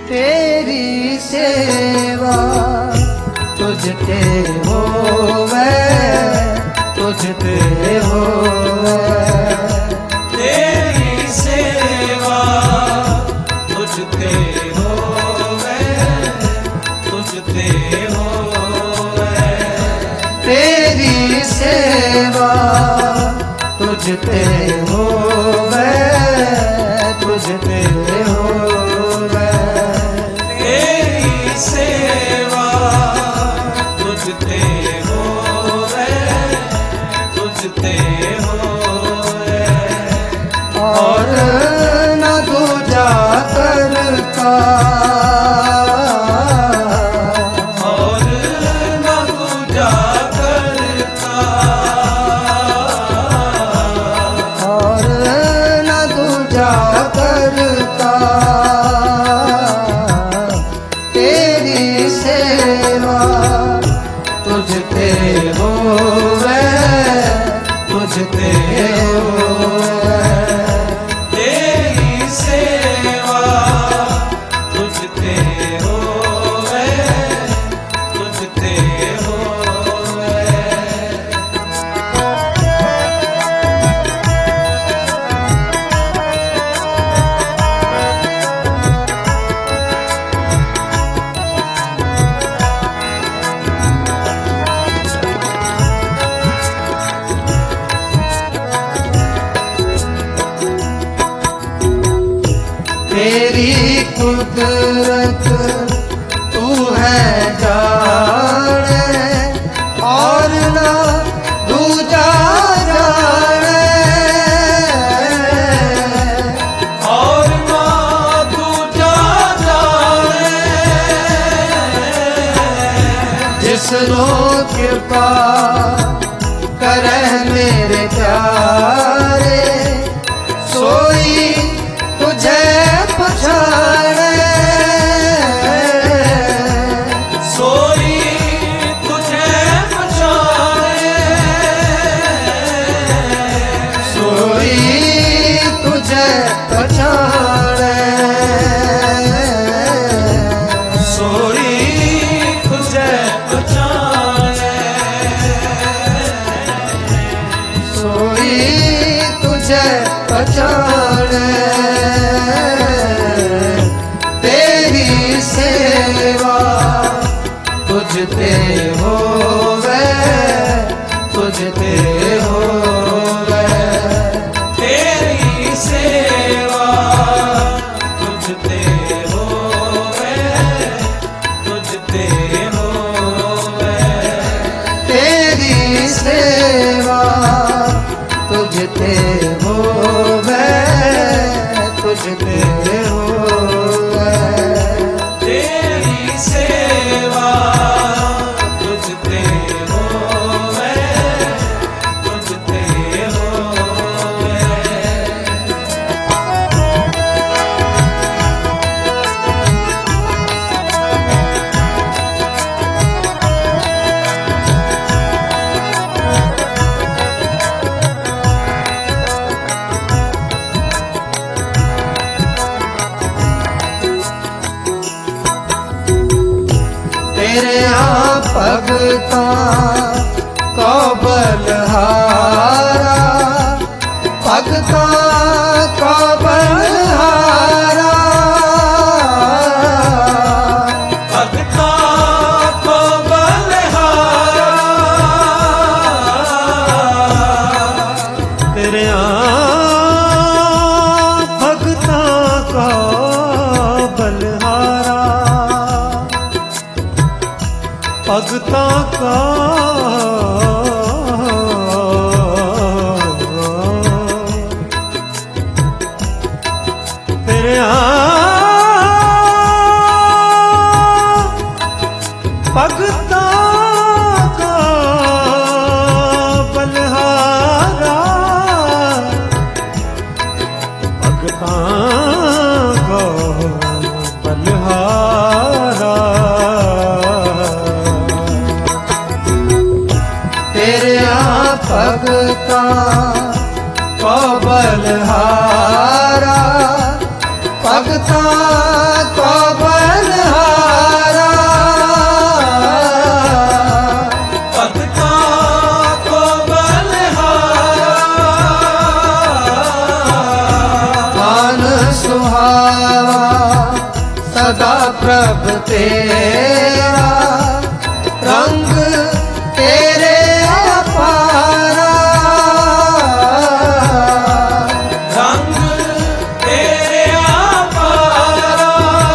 तेरी सेवा तुझते होवे, तुझते होवे। तेरी सेवा तुझते होवे, तुझते होवे। तेरी सेवा तुझते होवे, तुझते होवे। तेरी सेवा तुझते होवे, तुझते होवे। और न दूजा करता, और न दूजा करता, और न दूजा करता। तेरी सेवा तुझते होवे, तुझते होवे। तेरी सेवा तुझते होवे, तुझते होवे। तेरी कुदरत तू है जाने, और ना दूजा जाने। और ना दूजा जाने। जिसनो कृपा करे मेरे प्यारे, सोई तुझे पछाड़े। सोई तुझे पछाड़े। सोई तुझे पछाड़े। सोई तुझे पछाड़े। सोई तुझे पछाड़े। तेरी सेवा तुझते होवे, तुझते होवे। तेरी सेवा तुझते होवे, तुझते होवे। तेरी सेवा तुझते होवे, तुझते होवे। तेरी सेवा तुझते होवे, तुझते होवे। तेरे यहाँ भगतां को बलहारा, भगतां को बलहारा। भगता को बलहारा। तेरे यहाँ भगतां को बलहारा, भगतां का तेरे भगतां का बलहारा, भगतां का बलहारा। तेरे यहाँ भगतां को बलहारा, भगतां को बलहारा। सब तेरा रंग तेरे अपारा रंग तेरे अपारा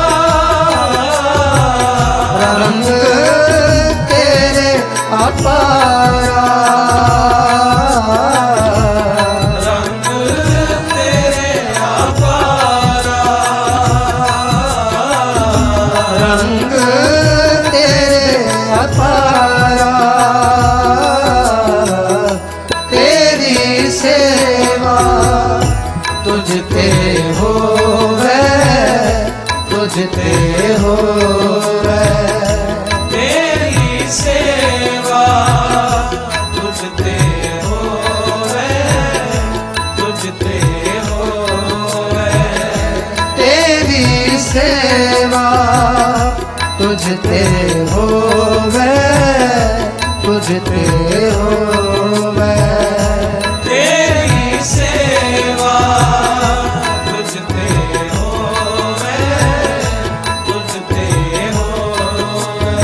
रंग तेरे अपारा रंग तेरे अपारा रंग तेरे अपारा तेरी सेवा तुझते होवे तुझते होवे तेरी सेवा तुझते होवे तुझते होवे तेरी सेवा तुझते होवे तुझते होवे तेरी सेवा तुझते होवे तुझते होवे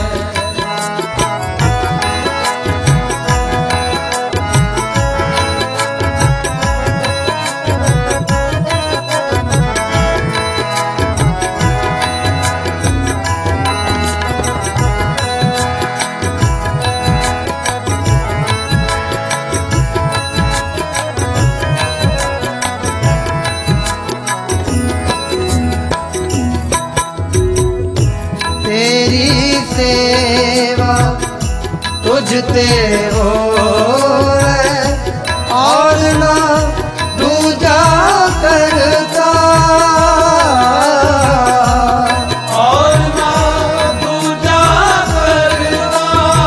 तेरी सेवा तुझते होवे और ना दूजा करता और ना दूजा करता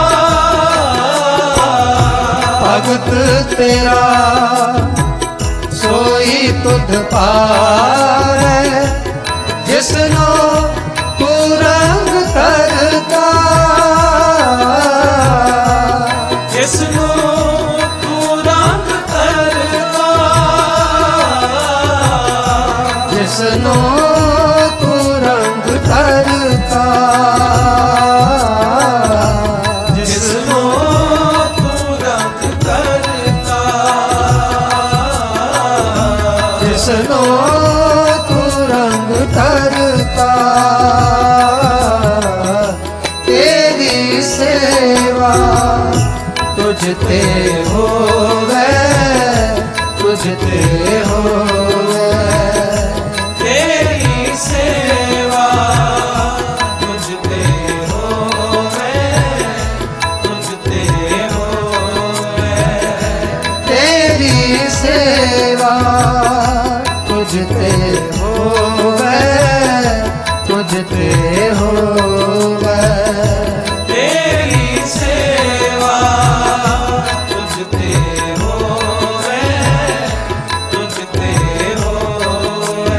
भगत तेरा सोई तुध पारे जिसनो तू रंग करता जिसनो तू रंग करता जिसनो तू रंग करता जिसनो तू रंग करता जिसनो तू रंग करता तेरी सेवा तुझते होवे तुझते होवे तेरी सेवा तुझते होवे तुझते होवे तेरी सेवा तुझते होवे तुझते होवे तेरी सेवा तुझते होवे तुझते होवे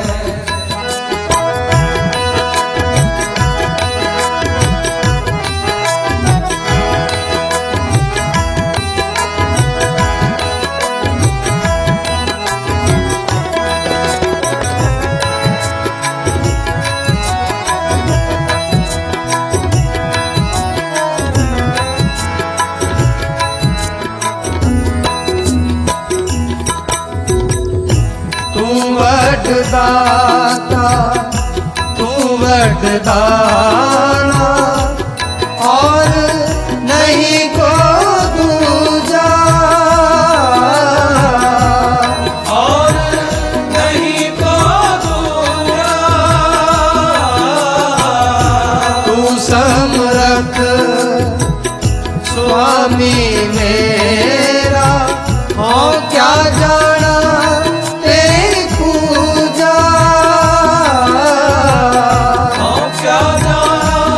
तू वरदाता तू वरदाना और नहीं को दूजा और नहीं को दूजा तू समरथ स्वामी मेरा हो क्या जाना तेरी पूजा हम क्या जाना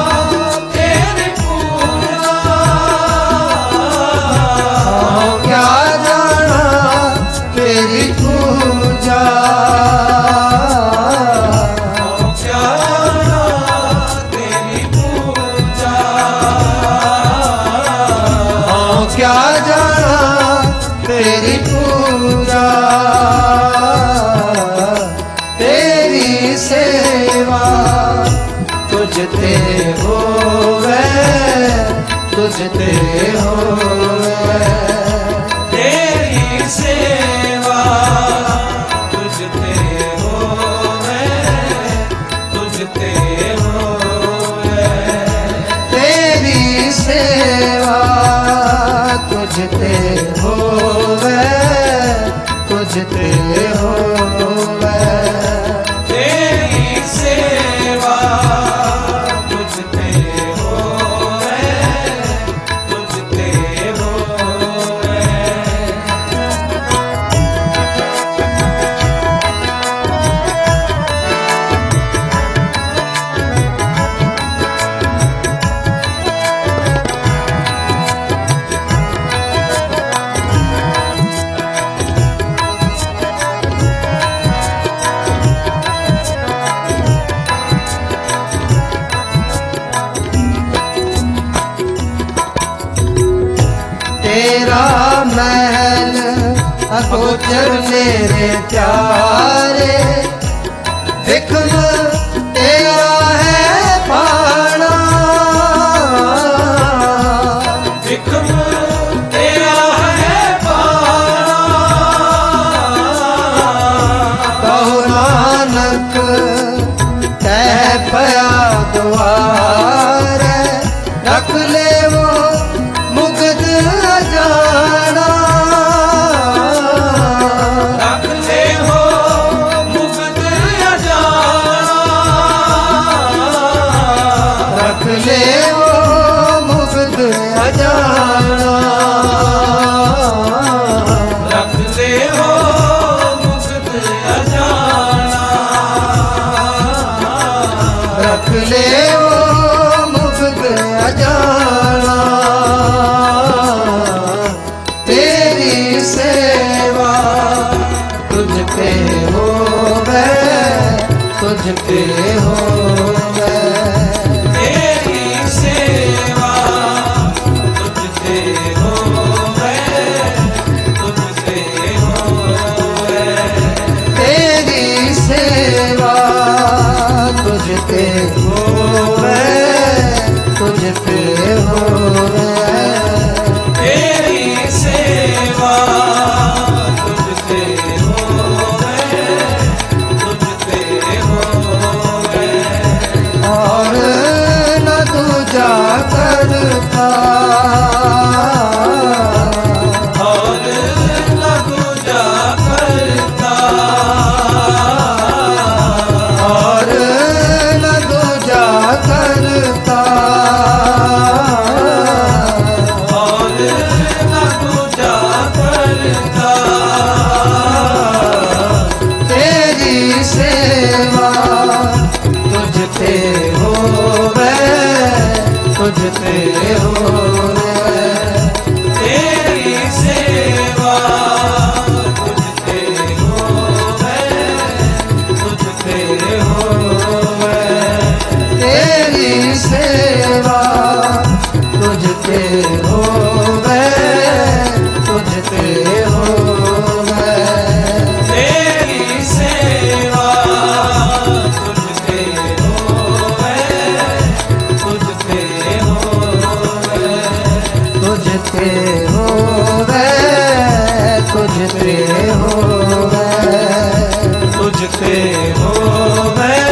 तुझते होवे, तुझते होवे। तेरी सेवा तुझते होवे, तुझते होवे। तेरी सेवा तुझते होवे, तुझते होवे। तेरी सेवा तुझते होवे, तुझते होवे। तेरा महल अगोचर मेरे प्यारे, विक्रम तेरा है पाना। विक्रम तेरा है पाना। कहो नानक कह पया द्वार, रख ले वो मुगद अजाना। रख ले हो मुगद अजाना। रख ले वो मुगद अजाना। रख ले हो मुगद अजाना। रख ले वो मुगद अजाना। तेरी सेवा तुझ पे होवे, तुझ पे होवे। तेरी सेवा तुझते होवे, तुझते होवे। तेरी सेवा तुझ पे होवे, तुझ पे होवे। तेरी सेवा तुझते होवे, तुझते होवे। और न दूजा करता, और न दूजा करता। और न दूजा करता। और न दूजा करता। तेरी सेवा तुझ पे होवे, तुझ पे होवे। तेरी सेवा तुझते होवे, तुझते होवे। तेरी सेवा तुझ पे होवे, तुझ पे होवे। तेरी सेवा तुझते होवे, तुझते होवे। तुझ पे होवे, तुझ पे होवे। तुझते होवे,